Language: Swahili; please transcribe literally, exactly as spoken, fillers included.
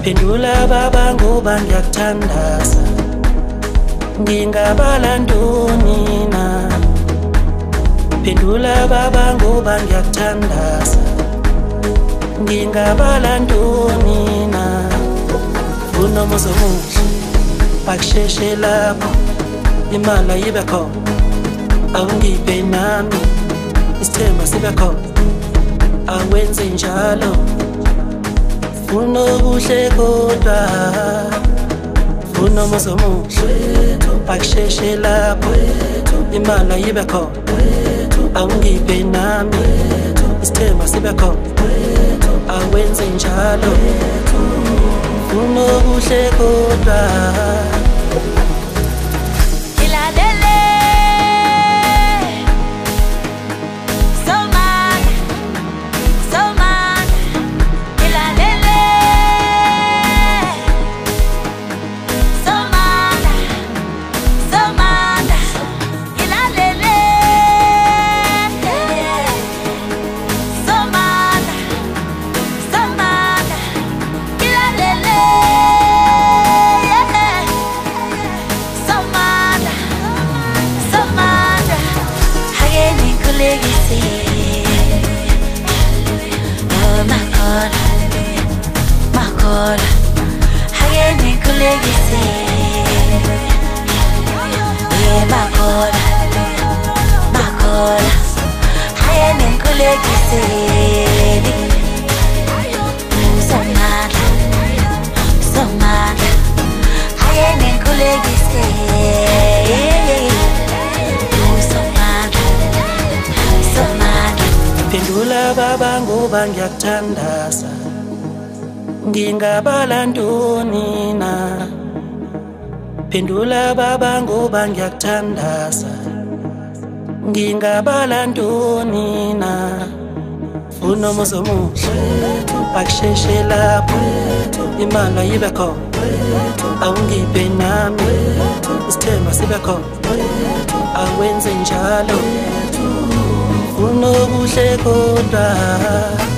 Phendula baba ngoba ngiyakuthandaza, ngingabala ntoni na? Phendula baba ngoba ngiyakuthandaza, ngingabala ntoni na? Unomuzi omuhle akusheshe lapho imali ayibe khona, awungiphe nami isithemba sibe khona, awenze njalo funa okuhle kodwa funa umuzi omuhle akusheshe lapho imali ayibe khona, awungiphe nami isithemba sibe khona, awenze njalo funa okuhle kodwa legacy. Oh my God, my God, I make a legacy. Yeah, my God, my God, I make a legacy. So mad, so mad, I make a legacy. Phendula baba ngoba ngiyakuthandaza, ngingabala ntoni na? Phendula baba ngoba ngiyakuthandaza, ngingabala ntoni na? Unomuzi omuhle akusheshe lapho imali ayibe khona, awungiphe nami isithemba sibe khona, awenze njalo funa okuhle kodwa